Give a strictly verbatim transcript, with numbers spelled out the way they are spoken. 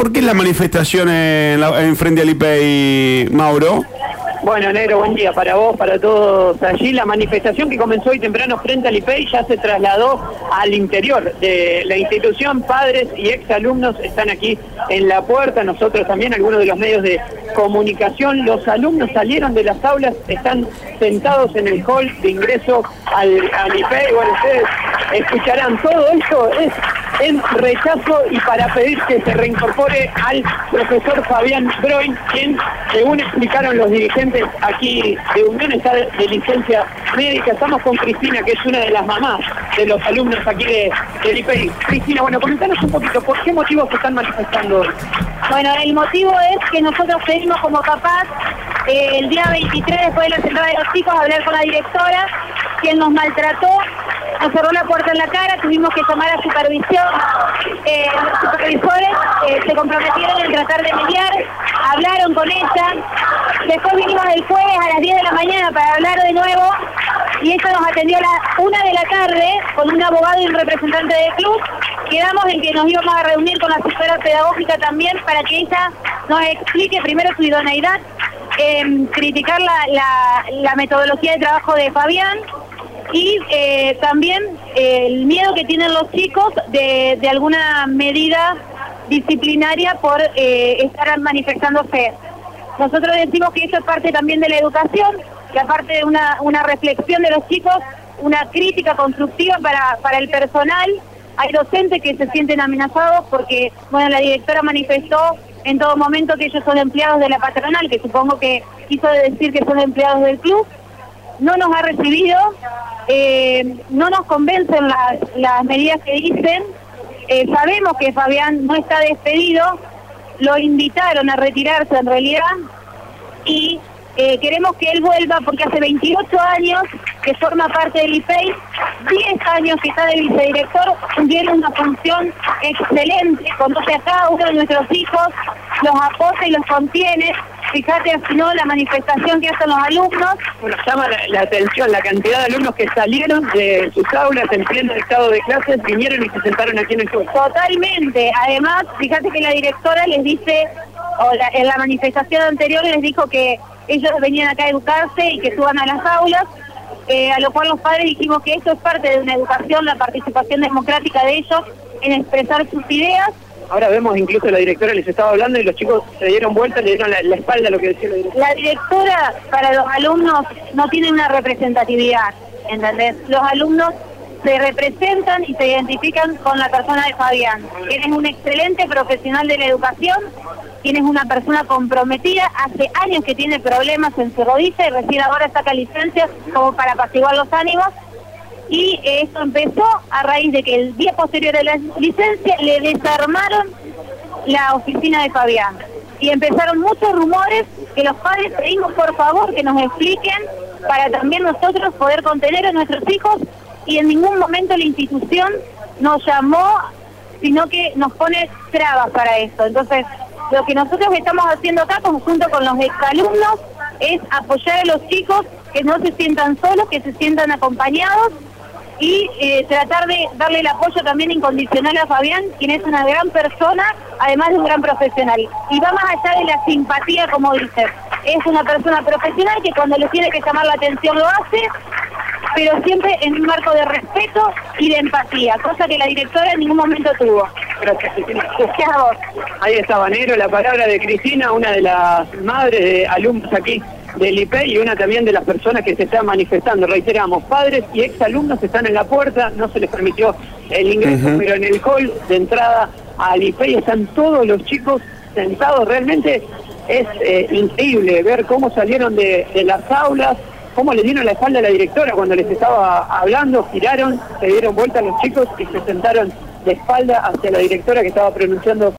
¿por qué la manifestación en, la, en frente al I P E I, Mauro? Bueno, Negro, buen día para vos, para todos allí. La manifestación que comenzó hoy temprano frente al I P E I ya se trasladó al interior de la institución. Padres y exalumnos están aquí en la puerta, nosotros también, algunos de los medios de comunicación. Los alumnos salieron de las aulas, están sentados en el hall de ingreso al, al I P E I. Bueno, ustedes escucharán, todo esto es en rechazo y para pedir que se reincorpore al profesor Fabián Broin, quien, según explicaron los dirigentes aquí de Unión, está de, de licencia médica. Estamos con Cristina, que es una de las mamás de los alumnos aquí de, del I P E I. Cristina, bueno, comentanos un poquito, ¿por qué motivos se están manifestando hoy? Bueno, el motivo es que nosotros pedimos como papás eh, el día veintitrés, después de la entrada de los chicos, a hablar con la directora, quien nos maltrató, nos cerró la puerta en la cara, tuvimos que llamar a supervisión. Eh, los supervisores eh, se comprometieron en tratar de mediar, hablaron con ella, después vinimos el jueves a las diez de la mañana para hablar de nuevo y ella nos atendió a la una de la tarde con un abogado y un representante del club. Quedamos en que nos íbamos a reunir con la asesora pedagógica también para que ella nos explique primero su idoneidad, eh, criticar la, la, la metodología de trabajo de Fabián y eh, también eh, el miedo que tienen los chicos de, de alguna medida disciplinaria por eh, estar manifestándose. Nosotros decimos que esto es parte también de la educación, que aparte de una, una reflexión de los chicos, una crítica constructiva para, para el personal. Hay docentes que se sienten amenazados porque, bueno, la directora manifestó en todo momento que ellos son empleados de la patronal, que supongo que quiso decir que son empleados del club. No nos ha recibido, eh, no nos convencen las, las medidas que dicen. Eh, sabemos que Fabián no está despedido, lo invitaron a retirarse en realidad y eh, queremos que él vuelva porque hace veintiocho años que forma parte del I P E I, diez años que está de vicedirector, tiene una función excelente, conoce a cada uno de nuestros hijos, los apoya y los contiene. Fíjate, si no, la manifestación que hacen los alumnos. Bueno, llama la, la atención la cantidad de alumnos que salieron de sus aulas en pleno estado de clases, vinieron y se sentaron aquí en el club. Totalmente. Además, fíjate que la directora les dice, o la, en la manifestación anterior les dijo que ellos venían acá a educarse y que suban a las aulas, eh, a lo cual los padres dijimos que esto es parte de una educación, la participación democrática de ellos en expresar sus ideas. Ahora vemos incluso la directora les estaba hablando y los chicos se dieron vuelta, le dieron la, la espalda a lo que decía la directora. La directora para los alumnos no tiene una representatividad, ¿entendés? Los alumnos se representan y se identifican con la persona de Fabián. Él es un excelente profesional de la educación, quien es una persona comprometida, hace años que tiene problemas en su rodilla y recién ahora saca licencias como para apaciguar los ánimos. Y esto empezó a raíz de que el día posterior a la licencia le desarmaron la oficina de Fabián. Y empezaron muchos rumores que los padres pedimos por favor que nos expliquen para también nosotros poder contener a nuestros hijos y en ningún momento la institución nos llamó, sino que nos pone trabas para esto. Entonces, lo que nosotros estamos haciendo acá, conjunto con los exalumnos, es apoyar a los chicos que no se sientan solos, que se sientan acompañados y eh, tratar de darle el apoyo también incondicional a Fabián, quien es una gran persona, además de un gran profesional. Y va más allá de la simpatía, como dice. Es una persona profesional que cuando le tiene que llamar la atención lo hace, pero siempre en un marco de respeto y de empatía, cosa que la directora en ningún momento tuvo. Gracias, Cristina. Gracias a vos. Ahí estaba, Negro, la palabra de Cristina, una de las madres de alumnos aquí del I P E I y una también de las personas que se están manifestando. Reiteramos, padres y exalumnos están en la puerta, no se les permitió el ingreso, uh-huh. pero en el hall de entrada al I P E I están todos los chicos sentados. Realmente es eh, increíble ver cómo salieron de, de las aulas, cómo le dieron la espalda a la directora cuando les estaba hablando, giraron, se dieron vuelta a los chicos y se sentaron de espalda hacia la directora que estaba pronunciando